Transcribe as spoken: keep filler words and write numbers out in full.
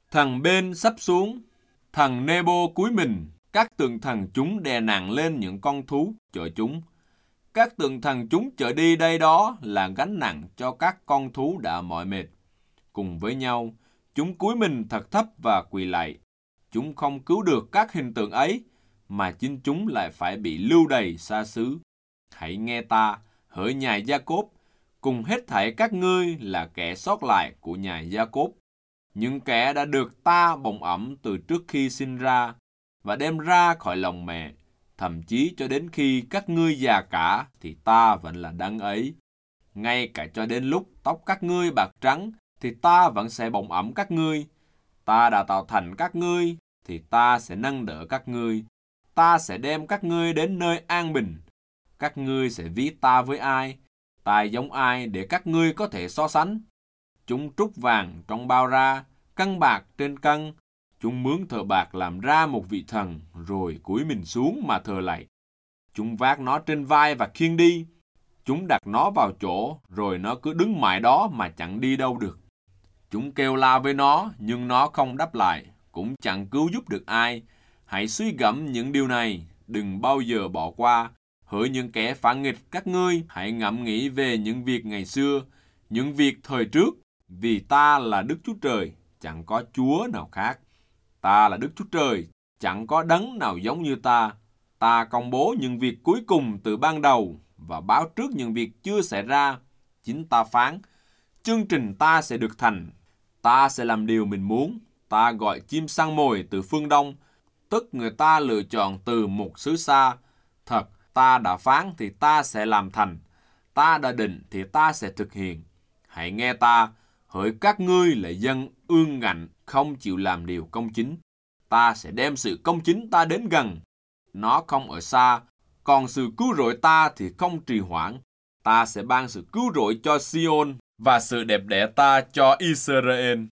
Thằng bên sắp xuống, thằng Nebo cúi mình, các tượng thần chúng đè nặng lên những con thú chở chúng. Các tượng thần chúng chở đi đây đó là gánh nặng cho các con thú đã mỏi mệt. Cùng với nhau, chúng cúi mình thật thấp và quỳ lạy. Chúng không cứu được các hình tượng ấy, mà chính chúng lại phải bị lưu đày xa xứ. Hãy nghe ta, hỡi nhà Gia-cốp, cùng hết thảy các ngươi là kẻ sót lại của nhà Gia-cốp, những kẻ đã được ta bồng ẵm từ trước khi sinh ra và đem ra khỏi lòng mẹ, thậm chí cho đến khi các ngươi già cả thì ta vẫn là đấng ấy. Ngay cả cho đến lúc tóc các ngươi bạc trắng thì ta vẫn sẽ bồng ẵm các ngươi. Ta đã tạo thành các ngươi thì ta sẽ nâng đỡ các ngươi. Ta sẽ đem các ngươi đến nơi an bình. Các ngươi sẽ ví ta với ai? Ta giống ai để các ngươi có thể so sánh? Chúng trút vàng trong bao ra, cân bạc trên cân. Chúng mướn thợ bạc làm ra một vị thần, rồi cúi mình xuống mà thờ lạy. Chúng vác nó trên vai và khiêng đi. Chúng đặt nó vào chỗ, rồi nó cứ đứng mãi đó mà chẳng đi đâu được. Chúng kêu la với nó, nhưng nó không đáp lại, cũng chẳng cứu giúp được ai. Hãy suy gẫm những điều này, đừng bao giờ bỏ qua. Hỡi những kẻ phản nghịch các ngươi, hãy ngẫm nghĩ về những việc ngày xưa, những việc thời trước. Vì ta là Đức Chúa Trời, chẳng có Chúa nào khác. Ta là Đức Chúa Trời, chẳng có đấng nào giống như ta. Ta công bố những việc cuối cùng từ ban đầu và báo trước những việc chưa xảy ra. Chính ta phán, chương trình ta sẽ được thành. Ta sẽ làm điều mình muốn. Ta gọi chim săn mồi từ phương đông, tức người ta lựa chọn từ một xứ xa. Thật, ta đã phán thì ta sẽ làm thành. Ta đã định thì ta sẽ thực hiện. Hãy nghe ta, hỡi các ngươi là dân ương ngạnh, không chịu làm điều công chính. Ta sẽ đem sự công chính ta đến gần. Nó không ở xa, còn sự cứu rỗi ta thì không trì hoãn. Ta sẽ ban sự cứu rỗi cho Sion và sự đẹp đẽ ta cho Israel.